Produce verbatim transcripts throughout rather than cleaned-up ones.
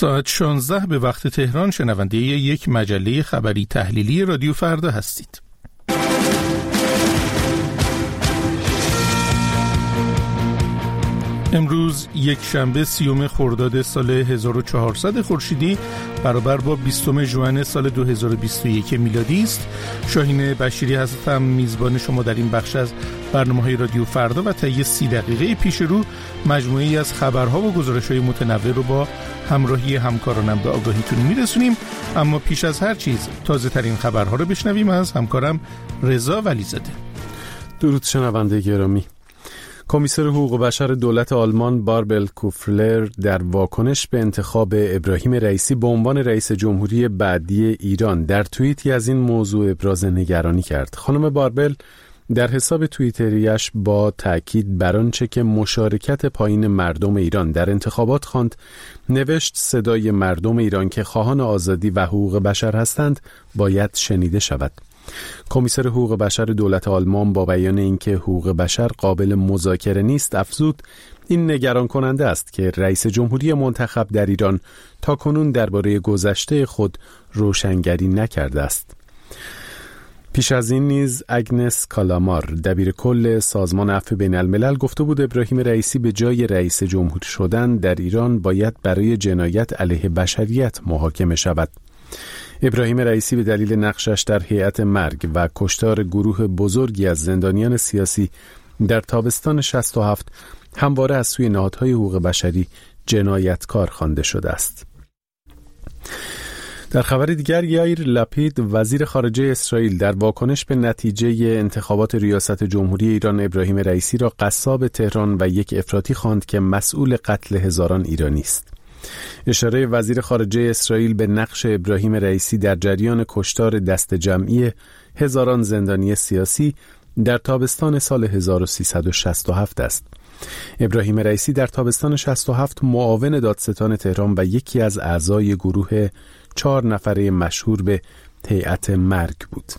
ساعت شانزده به وقت تهران شنونده یک مجله خبری تحلیلی رادیو فردا هستید. امروز یک شنبه سیوم خرداد سال هزار و چهارصد خورشیدی برابر با بیستم ژوئن سال دو هزار و بیست و یک میلادی است. شاهین بشیری هستم، میزبان شما در این بخش از برنامه‌های رادیو فردا و طی سی دقیقه پیش رو مجموعه‌ای از خبرها و گزارش‌های متنوع رو با همراهی همکارانم به آگاهیتون میرسونیم. اما پیش از هر چیز تازه ترین خبرها رو بشنویم از همکارم رضا ولیزاده. درود شنونده گرامی. کمیسر حقوق بشر دولت آلمان باربل کوفلر در واکنش به انتخاب ابراهیم رئیسی به عنوان رئیس جمهوری بعدی ایران در توییتی از این موضوع ابراز نگرانی کرد. خانم باربل در حساب توییتریش با تأکید بر آنچه که مشارکت پایین مردم ایران در انتخابات خواند نوشت: صدای مردم ایران که خواهان آزادی و حقوق بشر هستند باید شنیده شود. کمیسر حقوق بشر دولت آلمان با بیان اینکه حقوق بشر قابل مذاکره نیست افزود: این نگران کننده است که رئیس جمهوری منتخب در ایران تاکنون درباره گذشته خود روشنگری نکرده است. پیش از این نیز اگنس کالامار دبیر کل سازمان عفو بین الملل گفته بود ابراهیم رئیسی به جای رئیس جمهور شدن در ایران باید برای جنایت علیه بشریت محاکمه شود. ابراهیم رئیسی به دلیل نقشش در هیئت مرگ و کشتار گروه بزرگی از زندانیان سیاسی در تابستان شصت و هفت همواره از سوی نهادهای حقوق بشری جنایتکار خوانده شده است. در خبر دیگر یائیر لپید وزیر خارجه اسرائیل در واکنش به نتیجه انتخابات ریاست جمهوری ایران ابراهیم رئیسی را قصاب تهران و یک افراطی خواند که مسئول قتل هزاران ایرانی است. اشاره وزیر خارجه اسرائیل به نقش ابراهیم رئیسی در جریان کشتار دست جمعی هزاران زندانی سیاسی در تابستان سال هزار و سیصد و شصت و هفت است. ابراهیم رئیسی در تابستان شصت و هفت معاون دادستان تهران و یکی از اعضای گروه چهار نفره مشهور به هیئت مرگ بود.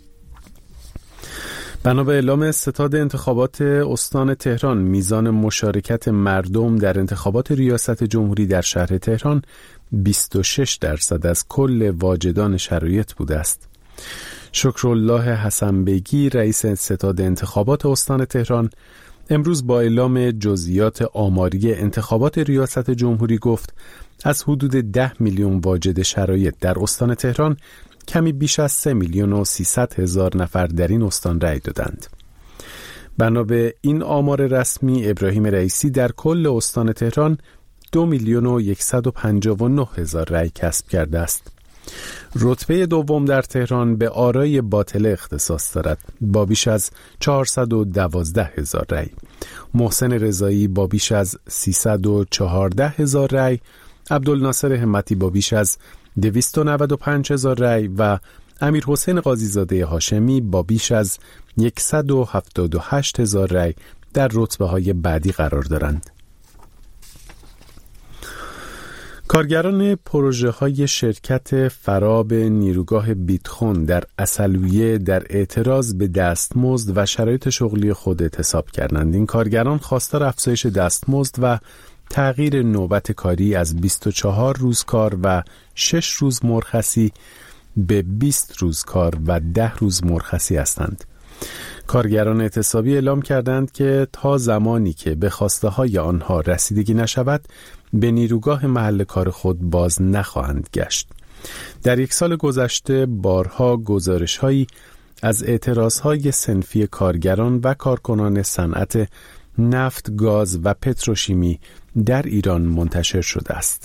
بنا به اعلام ستاد انتخابات استان تهران، میزان مشارکت مردم در انتخابات ریاست جمهوری در شهر تهران بیست و شش درصد از کل واجدان شرایط بوده است. شکرالله حسن‌بیگی رئیس ستاد انتخابات استان تهران امروز با اعلام جزئیات آماری انتخابات ریاست جمهوری گفت از حدود ده میلیون واجد شرایط در استان تهران کمی بیش از سه میلیون و سیصد هزار نفر در این استان رأی دادند. بنا به این آمار رسمی ابراهیم رئیسی در کل استان تهران دو میلیون و صد و پنجاه و نه هزار رأی کسب کرده است. رتبه دوم در تهران به آرای باطله اختصاص دارد با بیش از چهارصد و دوازده هزار رأی. محسن رضایی با بیش از سیصد و چهارده هزار رأی، عبدالناصر همتی با بیش از دویست و نود و پنج هزار رأی و امیر حسین قاضیزاده هاشمی با بیش از صد و هفتاد و هشت هزار رأی در رتبه‌های بعدی قرار دارند. کارگران پروژه‌های شرکت فراب نیروگاه بیتخون در عسلویه در اعتراض به دستمزد و شرایط شغلی خود اعتصاب کردند. این کارگران خواستار افزایش دستمزد و تغییر نوبت کاری از بیست و چهار روز کار و شش روز مرخصی به بیست روز کار و ده روز مرخصی هستند. کارگران اعتصابی اعلام کردند که تا زمانی که به خواسته های آنها رسیدگی نشود به نیروگاه محل کار خود باز نخواهند گشت. در یک سال گذشته بارها گزارش هایی از اعتراض های صنفی کارگران و کارکنان صنعت نفت، گاز و پتروشیمی در ایران منتشر شده است.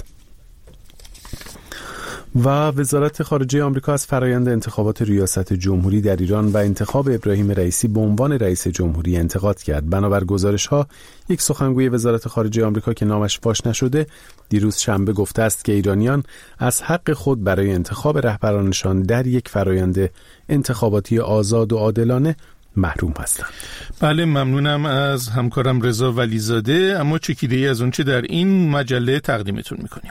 و وزارت خارجه آمریکا از فرایند انتخابات ریاست جمهوری در ایران و انتخاب ابراهیم رئیسی به عنوان رئیس جمهوری انتقاد کرد. بنابر گزارش‌ها، یک سخنگوی وزارت خارجه آمریکا که نامش فاش نشده دیروز شنبه گفته است که ایرانیان از حق خود برای انتخاب رهبرانشان در یک فرایند انتخاباتی آزاد و عادلانه محروم هستند. بله، ممنونم از همکارم رضا ولیزاده. اما چکیده‌ای از اونچه در این مجله تقدیمتون می‌کنیم.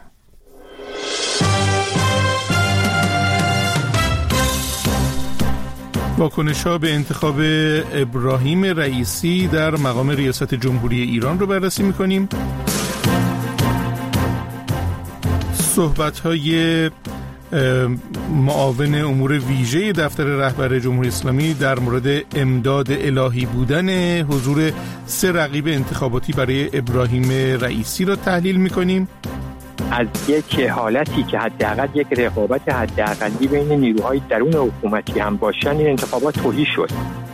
واکنش‌ها به انتخاب ابراهیم رئیسی در مقام ریاست جمهوری ایران رو بررسی می‌کنیم. صحبت‌های معاون امور ویژه دفتر رهبر جمهوری اسلامی در مورد امداد الهی بودن حضور سه رقیب انتخاباتی برای ابراهیم رئیسی را تحلیل می‌کنیم. از یک حالتی که حداقل یک رقابت حداقلی بین نیروهای درون حکومتی هم باشن، این انتخابات توهی شد.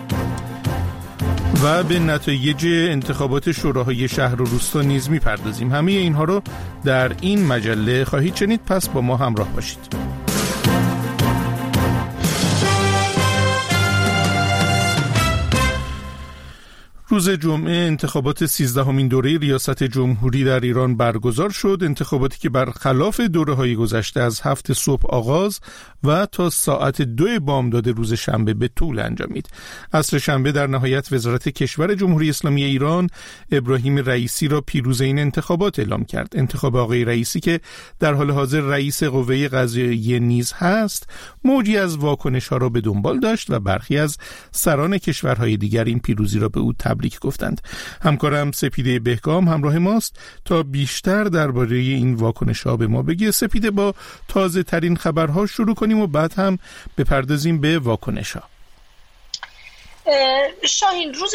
و به نتایج انتخابات شوراهای شهر و روستا نیز می‌پردازیم. همه اینها رو در این مجله خواهید شنید، پس با ما همراه باشید. روز جمعه انتخابات سیزدهمین دوره ریاست جمهوری در ایران برگزار شد. انتخاباتی که برخلاف دوره‌های گذشته از هفت صبح آغاز و تا ساعت دو بامداد روز شنبه به طول انجامید. عصر شنبه در نهایت وزارت کشور جمهوری اسلامی ایران ابراهیم رئیسی را پیروز این انتخابات اعلام کرد. انتخاب آقای رئیسی که در حال حاضر رئیس قوه قضاییه نیز هست، موجی از واکنش‌ها را به دنبال داشت و برخی از سران کشورهای دیگر این پیروزی را به او تبریک گفتند. همکارم سپیده بهگام همراه ماست تا بیشتر درباره این واکنش‌ها به ما بگه. سپیده، با تازه ترین خبرها شروع کنیم و بعد هم بپردازیم به واکنش‌ها. شاهین، روز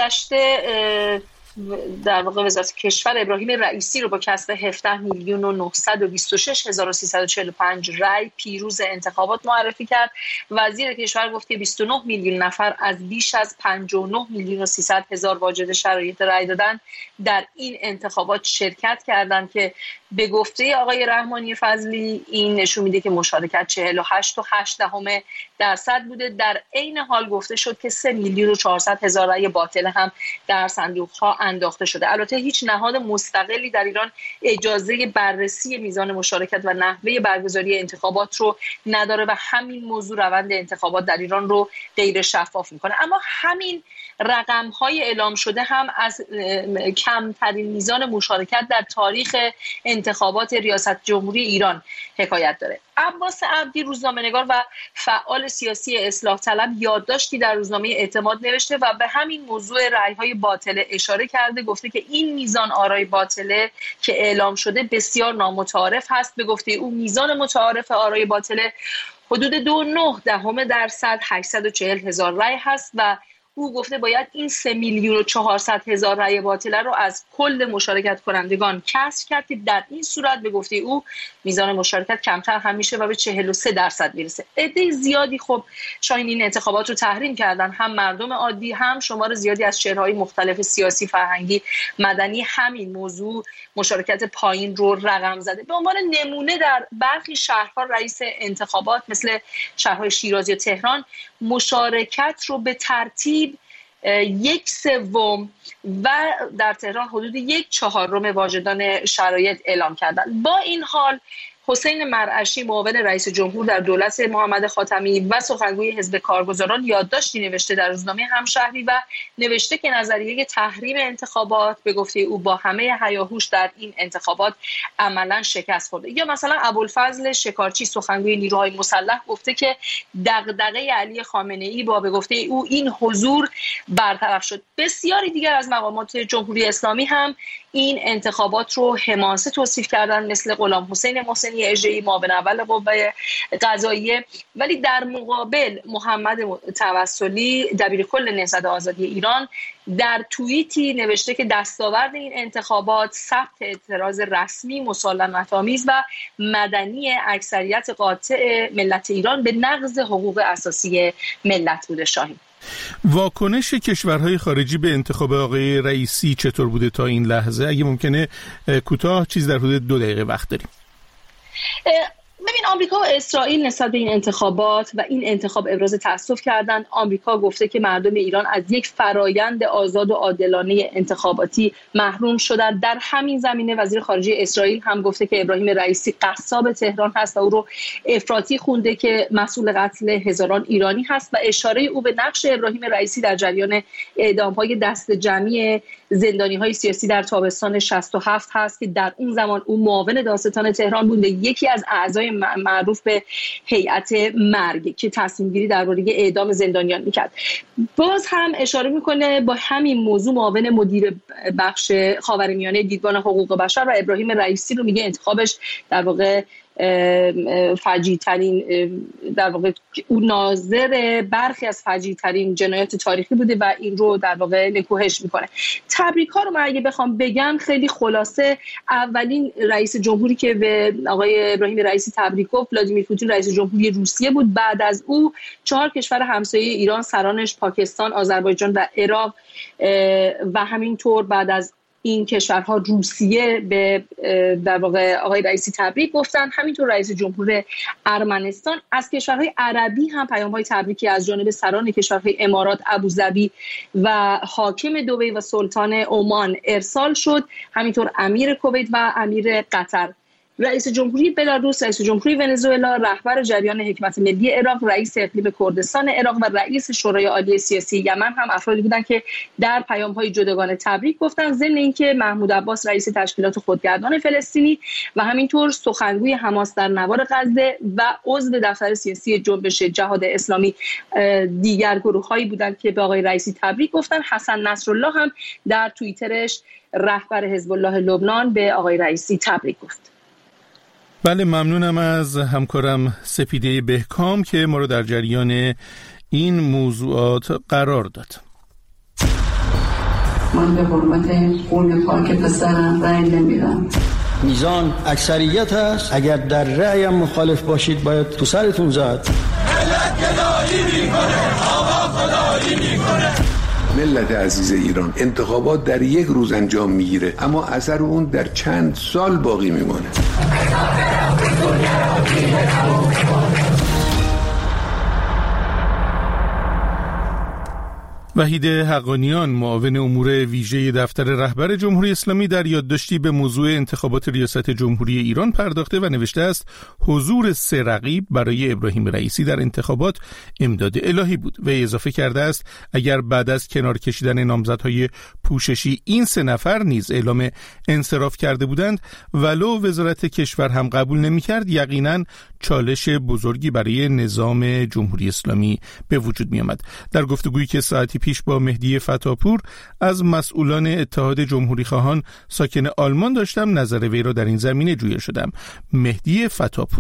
گذشته در واقع وزارت کشور ابراهیم رئیسی رو با کسب هفده میلیون و نهصد و بیست و شش هزار و سیصد و چهل و پنج رای پیروز انتخابات معرفی کرد. وزیر کشور گفت که بیست و نه میلیون نفر از بیش از پنجاه و نه میلیون و سیصد هزار واجد شرایط رای دادن در این انتخابات شرکت کردند که به گفته آقای رحمانی فضلی این نشون میده که مشارکت چهل و هشت و هشت دهم درصد بوده. در عین حال گفته شد که سه میلیون و چهارصد هزار رای باطل هم در صندوق‌ها انداخته شده. البته هیچ نهاد مستقلی در ایران اجازه بررسی میزان مشارکت و نحوه برگزاری انتخابات رو نداره و همین موضوع روند انتخابات در ایران رو غیر شفاف میکنه. اما همین رقم‌های اعلام شده هم از کمترین میزان مشارکت در تاریخ انتخابات ریاست جمهوری ایران حکایت داره. عباس عبدی، روزنامه‌نگار و فعال سیاسی اصلاح طلب، یادداشتی در روزنامه اعتماد نوشته و به همین موضوع رأی‌های باطله اشاره کرده. گفته که این میزان آرای باطله که اعلام شده بسیار نامتعارف هست. به گفته او میزان متعارف آرای باطله حدود دو و نه دهم درصد هشتصد و چهل هزار رأی هست و او گفته باید این سه میلیون و چهارصد هزار رأی باطله رو از کل مشارکت کنندگان کسر کرد که در این صورت به گفته او میزان مشارکت کمتر هم میشه و به چهل و سه درصد میرسه. عده زیادی خب شاید این انتخابات رو تحریم کردن، هم مردم عادی هم شمار زیادی از چهره‌های مختلف سیاسی، فرهنگی، مدنی همین موضوع مشارکت پایین رو رقم زده. به عنوان نمونه در برخی شهرها رئیس انتخابات مثل شهرهای شیراز یا تهران مشارکت رو به ترتیب یک سوم و در تهران حدود یک چهارم واجدان شرایط اعلام کردند. با این حال حسین مرعشی، معاون رئیس جمهور در دولت محمد خاتمی و سخنگوی حزب کارگزاران، یادداشتی نوشته در روزنامه همشهری و نوشته که نظریه تحریم انتخابات به گفته او با همه هیاهوش در این انتخابات عملا شکست خورده. یا مثلا ابوالفضل شکارچی، سخنگوی نیروهای مسلح، گفته که دغدغه علی خامنه‌ای با به گفته او این حضور برطرف شد. بسیاری دیگر از مقامات جمهوری اسلامی هم این انتخابات رو حماسه توصیف کردن، مثل غلام حسین محسنی اژه‌ای، معاون اول قوه قضاییه. ولی در مقابل محمد توسلی، دبیرکل نهضت آزادی ایران، در توییتی نوشته که دستاورد این انتخابات ثبت اعتراض رسمی، مسالمت‌آمیز و مدنی اکثریت قاطع ملت ایران به نقض حقوق اساسی ملت بوده. شاهین، واکنش کشورهای خارجی به انتخاب آقای رئیسی چطور بوده تا این لحظه؟ اگه ممکنه کوتاه، چیز در حدود دو دقیقه وقت داریم. ببین، آمریکا و اسرائیل نسبت به این انتخابات و این انتخاب ابراز تأسف کردند. آمریکا گفته که مردم ایران از یک فرایند آزاد و عادلانه انتخاباتی محروم شدند. در همین زمینه وزیر خارجه اسرائیل هم گفته که ابراهیم رئیسی قصاب تهران هست و او رو افراطی خونده که مسئول قتل هزاران ایرانی هست و اشاره او به نقش ابراهیم رئیسی در جریان اعدام‌های دست جمعی زندانی‌های سیاسی در تابستان شصت و هفت هست که در اون زمان او معاون دادستان تهران بوده. یکی از اعضای نیروهای معروف به هیئت مرگ که تصمیم گیری درباره اعدام زندانیان میکرد. باز هم اشاره میکنه با همین موضوع معاون مدیر بخش خاورمیانه دیدبان حقوق بشر و ابراهیم رئیسی رو میگه انتخابش در واقع فجیع ترین، در واقع اون ناظر برخی از فجیع ترین جنایات تاریخی بوده و این رو در واقع نکوهش میکنه. تبریک ها رو من اگه بخوام بگم خیلی خلاصه، اولین رئیس جمهوری که به آقای ابراهیم رئیسی تبریک گفت ولادیمیر پوتین رئیس جمهوری روسیه بود. بعد از او چهار کشور همسایه ایران سرانش پاکستان، آذربایجان و عراق و همینطور بعد از این کشورها روسیه به در واقع آقای رئیسی تبریک گفتن. همینطور رئیس جمهور ارمنستان. از کشورهای عربی هم پیام‌های تبریکی از جانب سران کشورهای امارات، ابوظبی و حاکم دبی و سلطان عمان ارسال شد. همینطور امیر کویت و امیر قطر. رئیس جمهوری بلاروس، رئیس جمهوری ونزوئلا، رهبر جریان حکمت ملی عراق، رئیس اقلیم کردستان عراق و رئیس شورای عالی سیاسی یمن هم افرادی بودند که در پیام‌های جداگانه تبریک گفتند. ضمن اینکه محمود عباس رئیس تشکیلات خودگردان فلسطینی و همینطور سخنگوی حماس در نوار غزه و عضو دفتر سیاسی جنبش جهاد اسلامی دیگر گروه‌هایی بودند که به آقای رئیسی تبریک گفتند. حسن نصرالله هم در توییترش، رهبر حزب الله لبنان، به آقای رئیسی تبریک گفت. بله، ممنونم از همکارم سپیده بهکام که ما رو در جریان این موضوعات قرار داد. من به حرمت خون پاک پسرم رأی نمیدم. میزان اکثریت هست، اگر در رأیم مخالف باشید باید تو سرتون زد. ملت گدایی میکنه، آقا خدایی میکنه. ملت عزیز ایران، انتخابات در یک روز انجام میگیره اما اثر اون در چند سال باقی میمانه. وحید حقانیان، معاون امور ویژه دفتر رهبر جمهوری اسلامی، در یادداشتی به موضوع انتخابات ریاست جمهوری ایران پرداخته و نوشته است حضور سه رقیب برای ابراهیم رئیسی در انتخابات امداد الهی بود و اضافه کرده است اگر بعد از کنار کشیدن نامزدهای پوششی این سه نفر نیز اعلام انصراف کرده بودند ولو وزارت کشور هم قبول نمی‌کرد، یقینا چالش بزرگی برای نظام جمهوری اسلامی به وجود می آمد. در گفتگویی که ساعتی پیش با مهدی فتاپور از مسئولان اتحاد جمهوری خواهان ساکن آلمان داشتم، نظر وی را در این زمینه جویا شدم. مهدی فتاپور: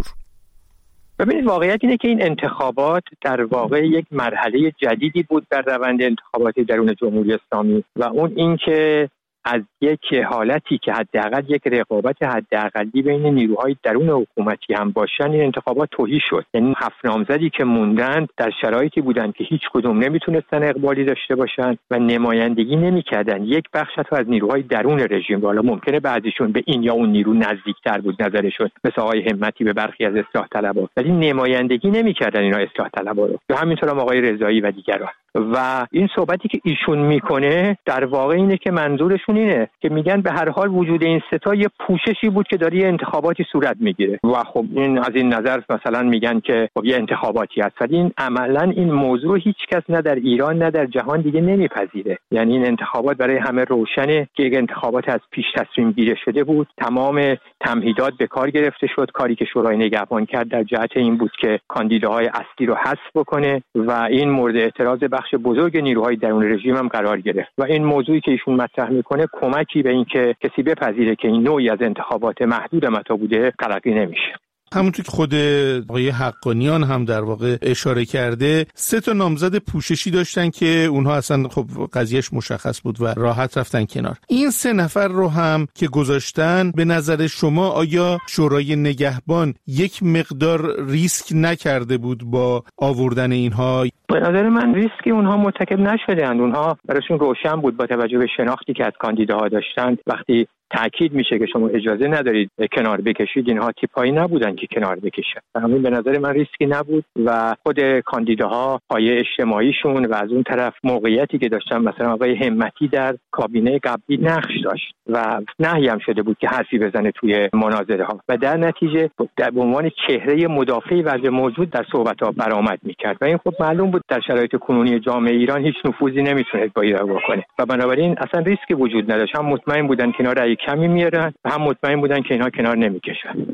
ببینید، واقعیت اینه که این انتخابات در واقع یک مرحله جدیدی بود در روند انتخاباتی درون جمهوری اسلامی و اون این که از یک حالتی که حداقل یک رقابت حداقلی بین نیروهای درون حکومتی هم باشن، این انتخابات تهی شد. یعنی هفت نامزدی که موندند در شرایطی بودند که هیچ کدوم نمیتونستن اقبالی داشته باشن و نمایندگی نمیکردن. یک بخش حتی از نیروهای درون رژیم، حالا ممکنه بعضیشون به این یا اون نیرو نزدیکتر بود نظرشون، مثل آقای همتی به برخی از اصلاح طلبها، ولی نمایندگی نمیکردن اینا اصلاح طلبها رو. و همینطور هم آقای رضایی و دیگران. و این صحبتی که ایشون میکنه در واقع اینه که منظورشون اینه که میگن به هر حال وجود این ستا یه پوششی بود که داره یه انتخاباتی صورت میگیره و خب این از این نظر مثلا میگن که خب یه انتخاباتی هست، ولی این عملا این موضوع هیچ کس نه در ایران نه در جهان دیگه نمیپذیره. یعنی این انتخابات برای همه روشنه که یک انتخابات از پیش تصمیم گیری شده بود، تمام تمهیدات به کار گرفته شد. کاری که شورای نگهبان کرد در جهت این بود که کاندیداهای اصلی رو حذف بکنه و این مورد اعتراض بخش بزرگ نیروهای درون رژیم هم قرار گرفت و این موضوعی که ایشون مطرح میکنه کمکی به این که کسی بپذیره که این نوعی از انتخابات محدود متا بوده تلقی نمیشه. همونطور که خود آقای حقانیان هم در واقع اشاره کرده، سه تا نامزد پوششی داشتن که اونها اصلا خب قضیهش مشخص بود و راحت رفتن کنار. این سه نفر رو هم که گذاشتن، به نظر شما آیا شورای نگهبان یک مقدار ریسک نکرده بود با آوردن اینها؟ به نظر من ریسکی اونها مرتکب نشدند. اونها براشون روشن بود با توجه به شناختی که از کاندیداها داشتند. وقتی تأکید میشه که شما اجازه ندارید کنار بکشید، اینها تیپایی نبودن که کنار بکشن. همین به نظر من ریسکی نبود و خود کاندیداها پایه اجتماعیشون و از اون طرف موقعیتی که داشتن، مثلا آقای همتی در کابینه قبلی نقش داشت و نهی هم شده بود که حرفی بزنه توی مناظره ها و در نتیجه در عنوان چهره مدافع وضع موجود در صحبت ها برآمد میکرد و این خب معلوم بود در شرایط کنونی جامعه ایران هیچ نفوذی نمیتونه با ایران بکنه و بنابراین اصلا ریسکی وجود نداشت. هم مطمئن بودن که اینا رأی کمی میارن و هم مطمئن بودن که اینا کنار نمیکشن.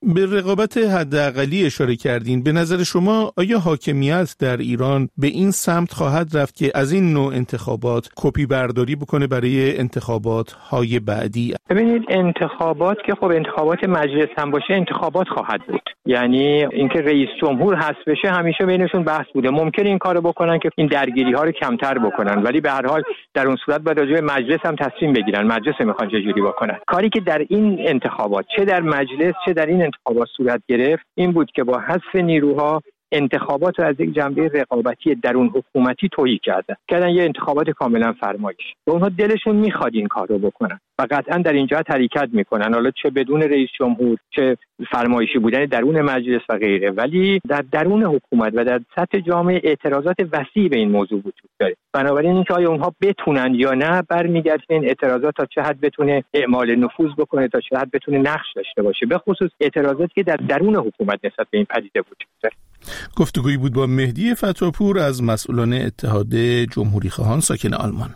به رقابت حداقلی اشاره کردین. به نظر شما آیا حاکمیت در ایران به این سمت خواهد رفت که از این نوع انتخابات کپی برداری بکنه برای انتخابات های بعدی؟ ببینید انتخابات که خب انتخابات مجلس هم باشه انتخابات خواهد بود. یعنی اینکه رئیس جمهور حذف بشه همیشه بینشون بحث بوده. ممکنه این کارو بکنن که این درگیری ها رو کمتر بکنن، ولی به هر حال در اون صورت باید راجع به مجلس هم تصمیم بگیرن. مجلس میخوان چه جوری بکنن. کاری که در این انتخابات چه در مجلس چه در این انتخابات صورت گرفت این بود که با حذف نیروها انتخابات رو از یک جنبه رقابتی درون حکومتی تویی کردن کردن یه انتخابات کاملا فرمایش. و اونها دلشون میخواد این کار رو بکنن و قطعا در اینجا حرکت میکنن، حالا چه بدون رئیس جمهور چه فرمایشی بودن درون مجلس و غیره. ولی در درون حکومت و در سطح جامعه اعتراضات وسیع به این موضوع وجود داره. بنابراین اینکه آیا اونها بتونن یا نه برمیگرده این اعتراضات تا چه حد بتونه اعمال نفوذ بکنه، تا چه حد بتونه نقش داشته باشه، به خصوص اعتراضاتی که در درون حکومت نسبت به این پدیده وجود داره. گفتگویی بود با مهدی فتاپور از مسئولان اتحاد جمهوری خواهان ساکن آلمان.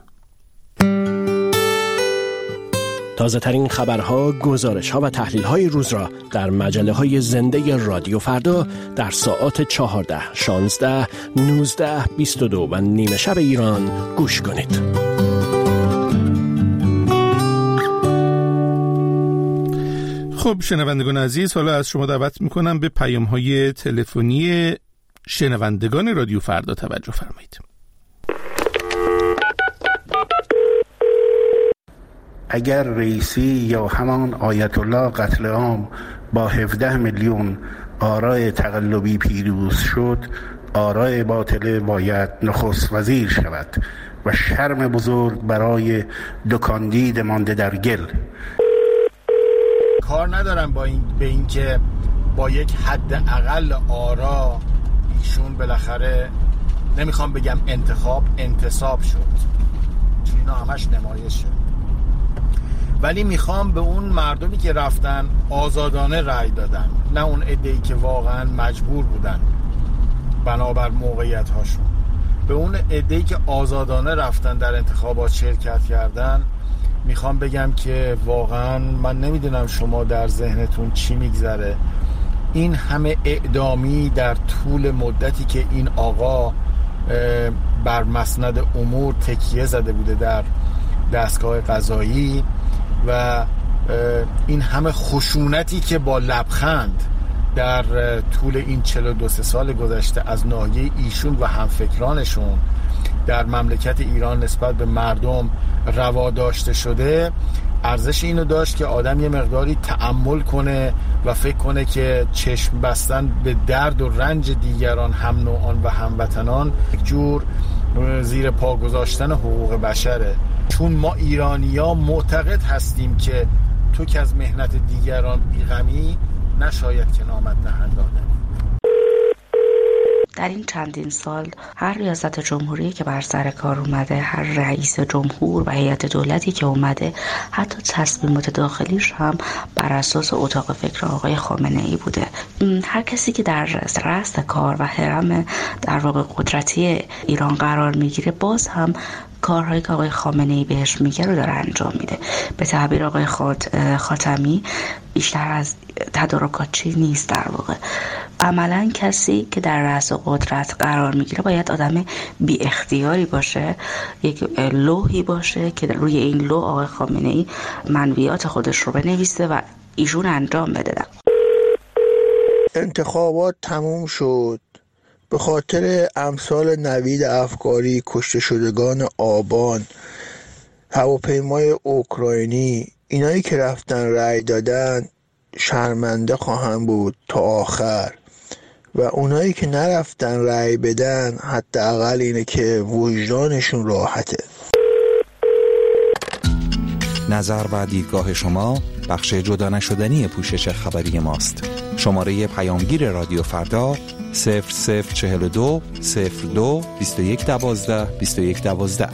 تازه ترین خبرها، گزارش‌ها و تحلیل‌های روز را در مجله‌های زنده رادیو فردا در ساعات چهارده، شانزده، نوزده، بیست و دو و نیمه شب ایران گوش کنید. خب شنوندگان عزیز، حالا از شما دعوت میکنم به پیام‌های تلفنی شنوندگان رادیو فردا توجه فرمایید. اگر رئیسی یا همان آیت الله قتل عام با هفده میلیون آرای تقلبی پیروز شد، آرای باطله باید نخست وزیر شود و شرم بزرگ برای دکاندید مانده در گل. کار ندارم با این به این که با یک حد اقل آرا ایشون بالاخره، نمیخوام بگم انتخاب انتصاب شد چون اینا همش نمایشه، ولی میخوام به اون مردمی که رفتن آزادانه رأی دادن، نه اون عده‌ای که واقعا مجبور بودن بنابر موقعیت هاشون، به اون عده‌ای که آزادانه رفتن در انتخابات شرکت کردن میخوام بگم که واقعا من نمیدونم شما در ذهنتون چی میگذره. این همه اعدامی در طول مدتی که این آقا بر مسند امور تکیه زده بوده در دستگاه قضایی و این همه خشونتی که با لبخند در طول این چهل و دو سال گذشته از ناحیه ایشون و همفکرانشون در مملکت ایران نسبت به مردم روا داشته شده، ارزش اینو داشت که آدم یه مقداری تأمل کنه و فکر کنه که چشم بستن به درد و رنج دیگران، هم نوعان و هموطنان، یک جور زیر پا گذاشتن حقوق بشره. چون ما ایرانی‌ها معتقد هستیم که تو که از مهنت دیگران بی‌غمی نشاید که نامت نهندانه. در این چندین سال هر ریاست جمهوری که بر سر کار اومده، هر رئیس جمهور و هیئت دولتی که اومده، حتی تصمیمات داخلیش هم بر اساس اتاق فکر آقای خامنه‌ای بوده. هر کسی که در رأس کار و هرم در واقع قدرتی ایران قرار میگیره، باز هم کارهایی که آقای خامنه‌ای بهش میگه رو داره انجام میده. به تعبیر آقای خاتمی بیشتر از تدارکاتچی نیست. در واقع عملا کسی که در رأس قدرت قرار میگیره باید آدم بی اختیاری باشه، یک لوحی باشه که روی این لوح آقای خامنه‌ای منویات خودش رو بنویسه و ایشون انجام بده. انتخابات تموم شد. به خاطر امثال نوید افکاری، کشته شدگان آبان، هواپیمای اوکراینی، اینایی که رفتن رأی دادن شرمنده خواهند بود تا آخر، و اونایی که نرفتن رأی بدن حداقل اینه که وجدانشون راحته. نظر و دیدگاه شما بخش جدا نشدنی پوشش خبری ماست. شماره پیامگیر رادیو فردا صفر صفر چهل و دو صفر دو بیست و یک دوازده بیست و یک دوازده.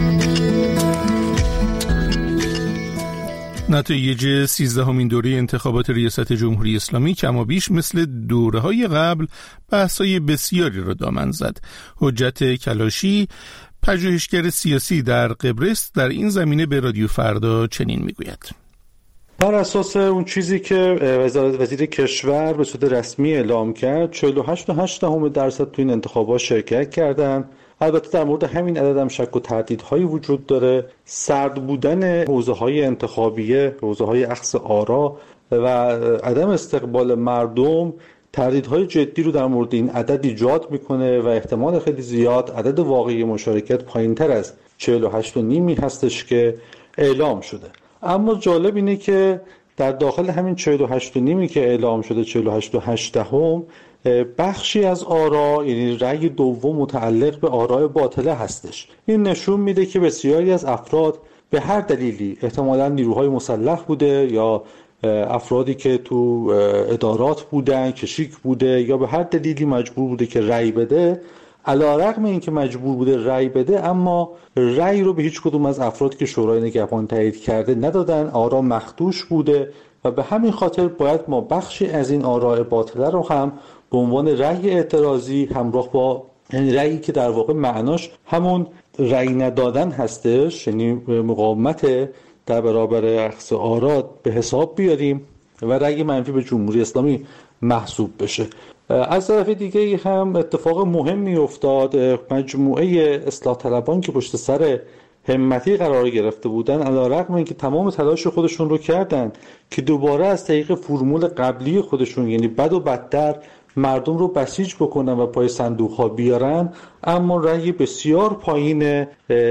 نتایج سیزدهمین دوره انتخابات ریاست جمهوری اسلامی کمابیش مثل دوره‌های قبل بحث‌های بسیاری را دامن زد. حجت کلاشی، پژوهشگر سیاسی در قبرس، در این زمینه به رادیو فردا چنین میگوید: بر اساس اون چیزی که وزارت وزیر کشور به صورت رسمی اعلام کرد، چهل و هشت و هشت دهم درصد تو این انتخابات شرکت کردن. البته در مورد همین عدد هم شک و تردیدهایی وجود داره. سرد بودن حوزه‌های انتخابیه، حوزه‌های اخذ آرا و عدم استقبال مردم تردیدهای جدی رو در مورد این عدد ایجاد میکنه و احتمال خیلی زیاد عدد واقعی مشارکت پایین‌تر از چهل و هشت و نیمی هستش که اعلام شده. اما جالب اینه که در داخل همین چهل و هشت و نیمی که اعلام شده، چهل و هشت و هشت دهم، بخشی از آرا، یعنی رأی دوم، متعلق به آراء باطله هستش. این نشون میده که بسیاری از افراد به هر دلیلی، احتمالاً نیروهای مسلح بوده یا افرادی که تو ادارات بودن، کشیک بوده، یا به هر دلیلی مجبور بوده که رأی بده. علی‌رغم اینکه مجبور بوده رأی بده، اما رأی رو به هیچ کدوم از افرادی که شورای نگهبان تایید کرده ندادن. آرا مخدوش بوده و به همین خاطر باید ما بخشی از این آراء باطله رو هم به عنوان رأی اعتراضی همراه با، یعنی رأیی که در واقع معناش همون رأی ندادن هستش، یعنی مقاومت در برابر اخذ آرا، به حساب بیاریم و رأی منفی به جمهوری اسلامی محسوب بشه. از طرف دیگه هم اتفاق مهمی افتاد. مجموعه اصلاح طلبان که پشت سر همتی قرار گرفته بودن، علی‌رغم اینکه تمام تلاش خودشون رو کردن که دوباره از طریق فرمول قبلی خودشون، یعنی بد و بدتر، مردم رو بسیج بکنن و پای صندوق ها بیارن، اما رأی بسیار پایین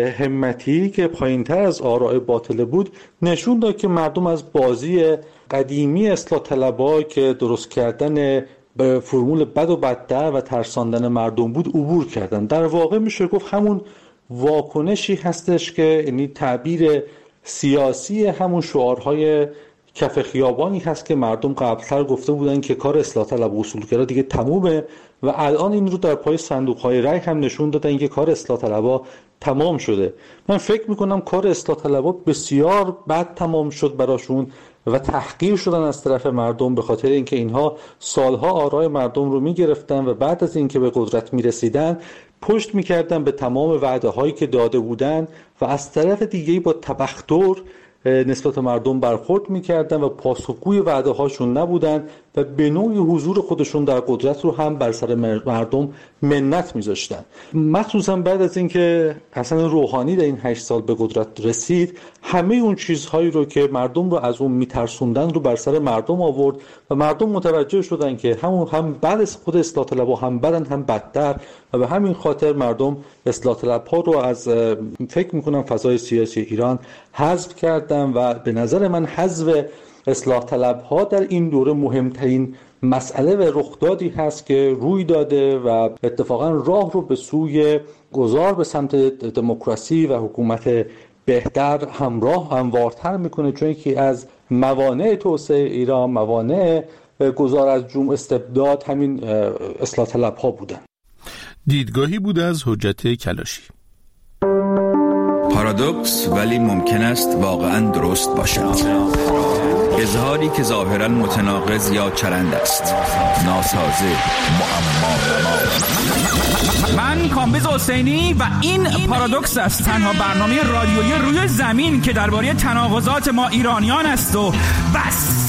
همتی که پایین تر از آراء باطله بود نشون داد که مردم از بازی قدیمی اصلاح طلبها که درست کردن به فرمول بد و بدتر و ترساندن مردم بود عبور کردن. در واقع میشه گفت همون واکنشی هستش که، یعنی تعبیر سیاسی همون شعارهای کف خیابانی هست که مردم قبلتر گفته بودن که کار اصلاح طلب و اصولگرا دیگه تمومه و الان این رو در پای صندوق‌های رای هم نشون دادن که کار اصلاح طلبها تمام شده. من فکر میکنم کار اصلاح طلبها بسیار بد تمام شد براشون و تحقیر شدن از طرف مردم، به خاطر اینکه اینها سالها آرای مردم رو میگرفتن و بعد از اینکه به قدرت میرسیدن پشت میکردن به تمام وعده هایی که داده بودن و از طرف دیگه با تبختر نسبت مردم برخورد میکردن و پاسخگوی وعده هاشون نبودن و به نوعی حضور خودشون در قدرت رو هم بر سر مردم منت میذاشتن. مخصوصا بعد از اینکه حسن روحانی در این هشت سال به قدرت رسید، همه اون چیزهایی رو که مردم رو از اون میترسوندن رو بر سر مردم آورد و مردم متوجه شدن که همون هم بعد از خود اصلاح طلبها هم بدن هم بدتر و به همین خاطر مردم اصلاح طلبها رو از فکر میکنم فضای سیاسی ایران حذف کردن و به نظر من حذف اصلاح طلبها در این دوره مهمترین مسئله و رخدادی هست که روی داده و اتفاقا راه رو به سوی گذار به سمت دموکراسی و حکومت بهتر همراه هموارتر میکنه، چون که از موانع توسعه ایران، موانع گذار از جمع استبداد همین اصلاح طلبها بودن. دیدگاهی بود از حجت کلاشی. پارادوکس ولی ممکن است واقعا درست باشد. اظهاری که ظاهرا متناقض یا چرند است، ناسازه، معما. من کامبیز حسینی و این پارادوکس است، تنها برنامه رادیویی روی زمین که درباره تناقضات ما ایرانیان است و بس.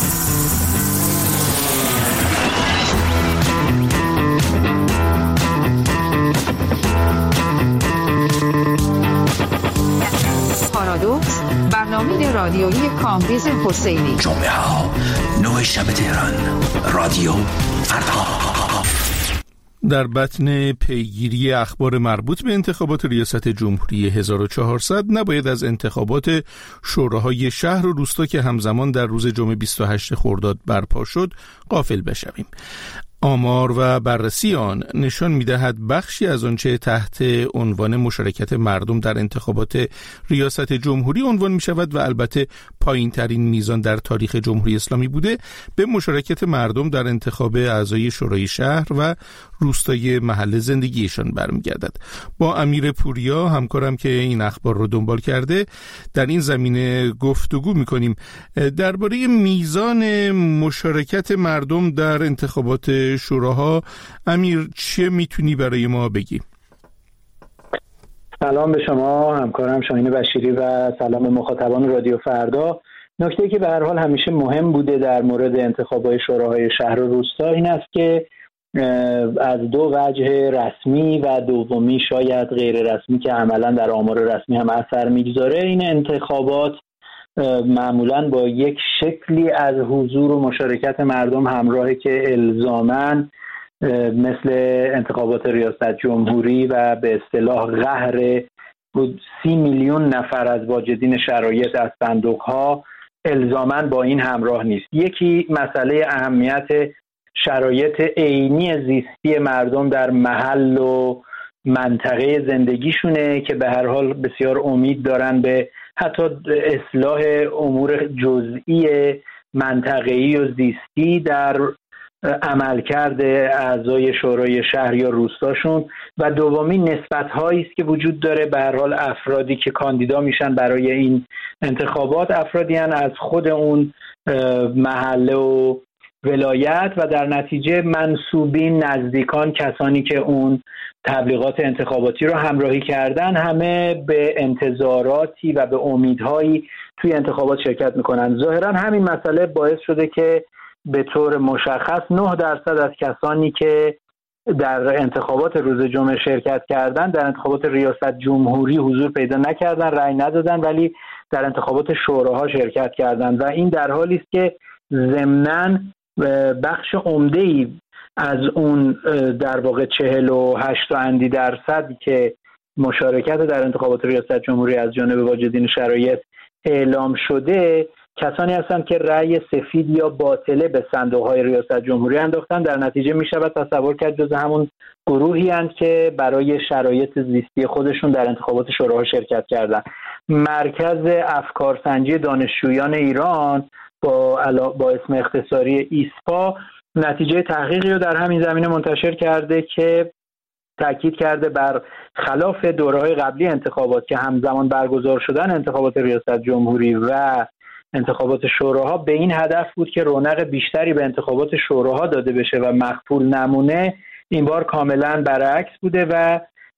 پارادوکس، برنامه رادیویی کامبیز حسینی. جمعه ها نه شب تهران، رادیو فردا. در بطن پیگیری اخبار مربوط به انتخابات ریاست جمهوری هزار و چهارصد نباید از انتخابات شوراهای شهر و روستا که همزمان در روز جمعه بیست و هشتم خرداد برپا شد غافل بشویم. آمار و بررسی آن نشان می‌دهد بخشی از آنچه تحت عنوان مشارکت مردم در انتخابات ریاست جمهوری عنوان می‌شود و البته پایین‌ترین میزان در تاریخ جمهوری اسلامی بوده، به مشارکت مردم در انتخاب اعضای شورای شهر و روستای محل زندگیشان برمیگردد. با امیر پوریا همکارم که این اخبار رو دنبال کرده در این زمینه گفتگو می‌کنیم درباره میزان مشارکت مردم در انتخابات شوراها. امیر، چه میتونی برای ما بگی؟ سلام به شما همکارم شاهین بشیری و سلام مخاطبان رادیو فردا. نکته که به هر حال همیشه مهم بوده در مورد انتخابات شوراهای شهر و روستا این است که از دو وجه رسمی و دومی شاید غیر رسمی که عملا در آمار رسمی هم اثر میگذاره، این انتخابات معمولاً با یک شکلی از حضور و مشارکت مردم همراهه که الزاماً مثل انتخابات ریاست جمهوری و به اصطلاح قهر سی میلیون نفر از واجدین شرایط از صندوق‌ها الزاماً با این همراه نیست. یکی مسئله اهمیت شرایط عینی زیستی مردم در محل و منطقه زندگیشونه که به هر حال بسیار امید دارن به حتی اصلاح امور جزئی منطقه‌ای و زیستی در عملکرد اعضای شورای شهر یا روستاشون. و دومی نسبت‌هایی است که وجود داره، به هر حال افرادی که کاندیدا میشن برای این انتخابات افرادی هن از خود اون محله و ولایت و در نتیجه منسوبین، نزدیکان، کسانی که اون تبلیغات انتخاباتی رو همراهی کردن همه به انتظاراتی و به امیدهایی توی انتخابات شرکت میکنن. ظاهرا همین مسئله باعث شده که به طور مشخص نه درصد از کسانی که در انتخابات روز جمعه شرکت کردن در انتخابات ریاست جمهوری حضور پیدا نکردن، رأی ندادن، ولی در انتخابات شوراها شرکت کردن و این در حالی است که ضمناً بخش عمده‌ای از اون در واقع چهل و هشت اندی درصد که مشارکت در انتخابات ریاست جمهوری از جانب واجدین شرایط اعلام شده کسانی هستند که رأی سفید یا باطله به صندوق‌های ریاست جمهوری انداختن. در نتیجه می شود تصور کرد جز همون گروهی هستند که برای شرایط زیستی خودشون در انتخابات شوراها شرکت کردن. مرکز افکارسنجی دانشجویان ایران با علا... با اسم اختصاری ایسپا نتیجه تحقیقی رو در همین زمینه منتشر کرده که تاکید کرده بر خلاف دوره‌های قبلی انتخابات که همزمان برگزار شدن انتخابات ریاست جمهوری و انتخابات شوراها به این هدف بود که رونق بیشتری به انتخابات شوراها داده بشه و مقفول نمونه، این بار کاملا برعکس بوده و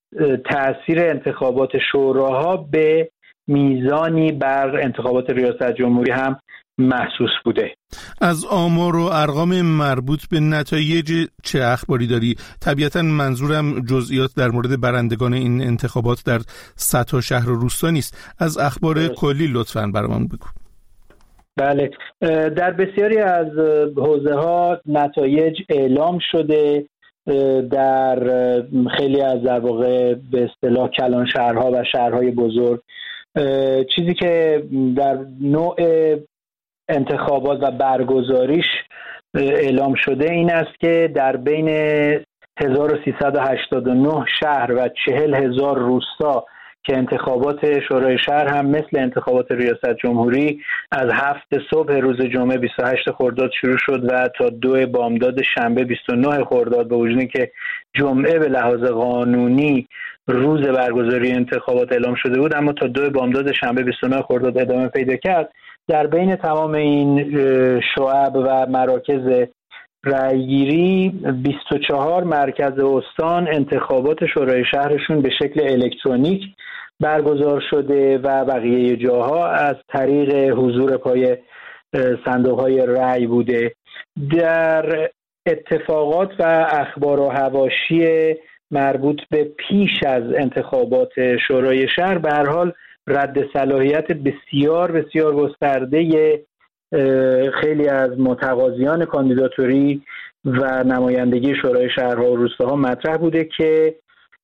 تأثیر انتخابات شوراها به میزانی بر انتخابات ریاست جمهوری هم محسوس بوده. از آمار و ارقام مربوط به نتایج چه اخباری داری؟ طبیعتا منظورم جزئیات در مورد برندگان این انتخابات در سطح شهر و روستا نیست، از اخبار کلی لطفاً برام بگو. بله، در بسیاری از حوزه ها نتایج اعلام شده. در خیلی از در واقع به اصطلاح کلان شهرها و شهرهای بزرگ چیزی که در نوع انتخابات و برگزاریش اعلام شده این است که در بین هزار و سیصد و هشتاد و نه شهر و چهل هزار روستا که انتخابات شورای شهر هم مثل انتخابات ریاست جمهوری از هفت صبح روز جمعه بیست و هشت خرداد شروع شد و تا دو بامداد شنبه بیست و نه خرداد، با وجود اینکه جمعه به لحاظ قانونی روز برگزاری انتخابات اعلام شده بود، اما تا دو بامداد شنبه بیست و نه خرداد ادامه پیدا کرد. در بین تمام این شعب و مراکز رأیگیری بیست و چهار مرکز استان انتخابات شورای شهرشون به شکل الکترونیک برگزار شده و بقیه جاها از طریق حضور پای صندوق‌های رأی بوده. در اتفاقات و اخبار و حواشی مربوط به پیش از انتخابات شورای شهر به هر حال رد صلاحیت بسیار بسیار گسترده خیلی از متقاضیان کاندیداتوری و نمایندگی شورای شهرها و روستاها مطرح بوده که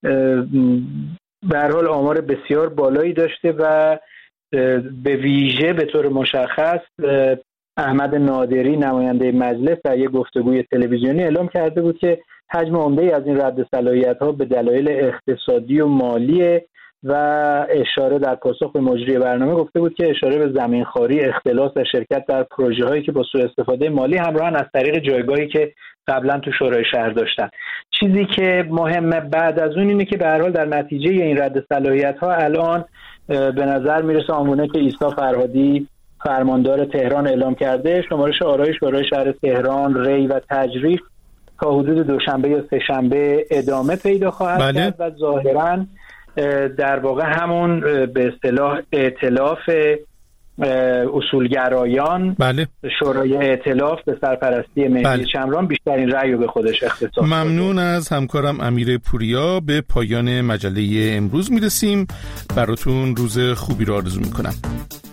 به هر حال آمار بسیار بالایی داشته و به ویژه به طور مشخص احمد نادری نماینده مجلس در یک گفتگوی تلویزیونی اعلام کرده بود که حجم عمده‌ای از این رد صلاحیت‌ها به دلایل اقتصادی و مالی و اشاره در پاسخ به مجری برنامه گفته بود که اشاره به زمینخواری، اختلاس و شرکت در پروژه‌هایی که با سوء استفاده مالی همراهن از طریق جایگاهی که قبلا تو شورای شهر داشتن. چیزی که مهمه بعد از اون اینه که به هر حال در نتیجه این رد صلاحیت‌ها الان به نظر میرسه آنگونه که عیسی فرهادی فرماندار تهران اعلام کرده، شمارش آرای شورای شهر تهران، ری و تجریش تا حدود دوشنبه یا سه‌شنبه ادامه پیدا خواهد بله. کرد و ظاهراً در واقع همون به اصطلاح ائتلاف اصولگرایان بله. شورای ائتلاف به سرپرستی مهدی بله. شمران بیشترین رأی رو به خودش اختصاص داد. ممنون از همکارم امیر پوریا. به پایان مجله امروز میرسیم. براتون روز خوبی رو آرزو میکنم.